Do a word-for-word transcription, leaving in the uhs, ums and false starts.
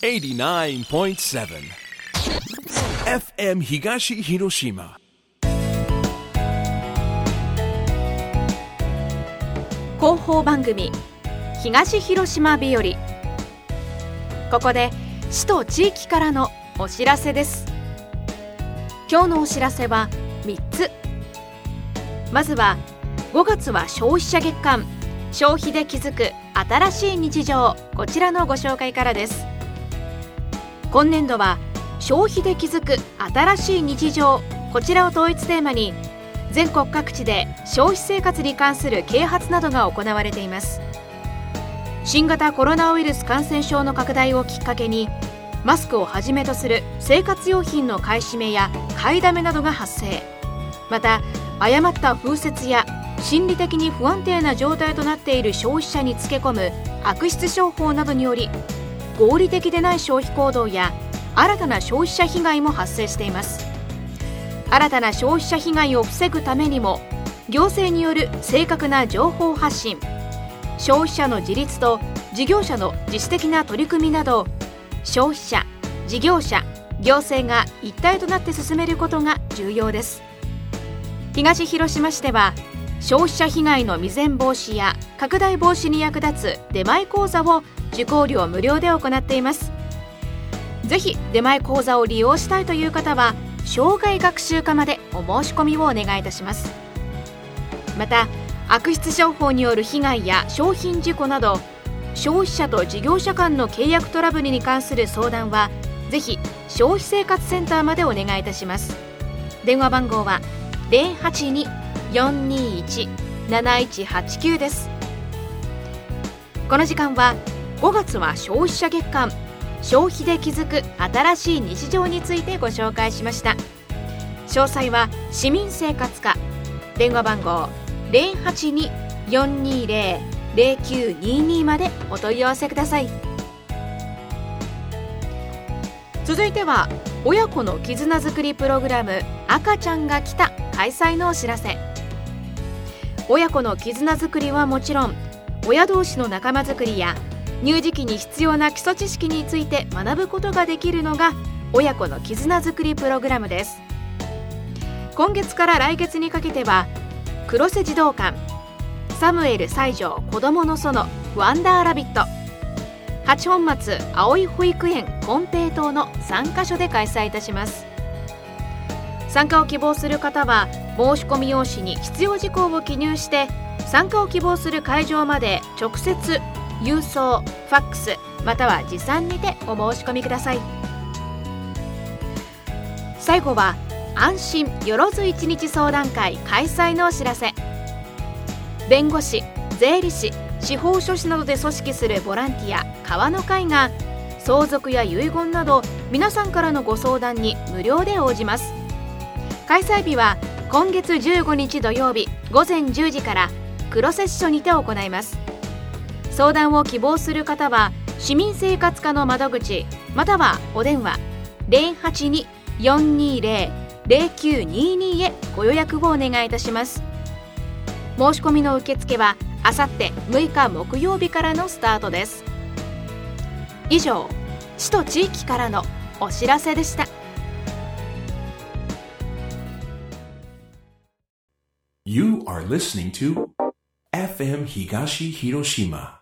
エイティナインポイントセブン エフエム 東広島。 広報番組東広島日和。ここで市と地域からのお知らせです。今日のお知らせはみっつ。まずはごがつは消費者月間、消費で気づく新しい日常、こちらのご紹介からです。今年度は消費で気づく新しい日常、こちらを統一テーマに全国各地で消費生活に関する啓発などが行われています。新型コロナウイルス感染症の拡大をきっかけにマスクをはじめとする生活用品の買い占めや買いだめなどが発生。また誤った風説や心理的に不安定な状態となっている消費者につけ込む悪質商法などにより合理的でない消費行動や新たな消費者被害も発生しています。新たな消費者被害を防ぐためにも行政による正確な情報発信、消費者の自立と事業者の自主的な取り組みなど消費者、事業者、行政が一体となって進めることが重要です。東広島市では消費者被害の未然防止や拡大防止に役立つ出前講座を受講料無料で行っています。ぜひ出前講座を利用したいという方は生涯学習課までお申し込みをお願いいたします。また悪質商法による被害や商品事故など消費者と事業者間の契約トラブルに関する相談はぜひ消費生活センターまでお願いいたします。電話番号は ゼロはちに よんにいち なないちはちきゅう です。この時間はごがつは消費者月間、消費で気づく新しい日常についてご紹介しました。詳細は市民生活課、電話番号 ゼロはちに よんにゼロ ゼロきゅうにに までお問い合わせください。続いては親子の絆づくりプログラム赤ちゃんが来た開催のお知らせ。親子の絆づくりはもちろん、親同士の仲間づくりや乳児期に必要な基礎知識について学ぶことができるのが親子の絆づくりプログラムです。今月から来月にかけては黒瀬児童館、サムエル西条子どもの園ワンダーラビット、八本松葵保育園金平糖のさんカ所で開催いたします。参加を希望する方は申し込み用紙に必要事項を記入して参加を希望する会場まで直接郵送、ファックスまたは持参にてお申し込みください。最後は安心よろず一日相談会開催のお知らせ。弁護士、税理士、司法書士などで組織するボランティア川の会が相続や遺言など皆さんからのご相談に無料で応じます。開催日は今月じゅうごにち土曜日ごぜんじゅうじから黒瀬支所にて行います。相談を希望する方は市民生活課の窓口またはお電話 ゼロはちに よんにゼロ ゼロきゅうにに へご予約をお願いいたします。申し込みの受付はあさってむいか木曜日からのスタートです。以上、市と地域からのお知らせでした。 You are listening to エフエム 東広島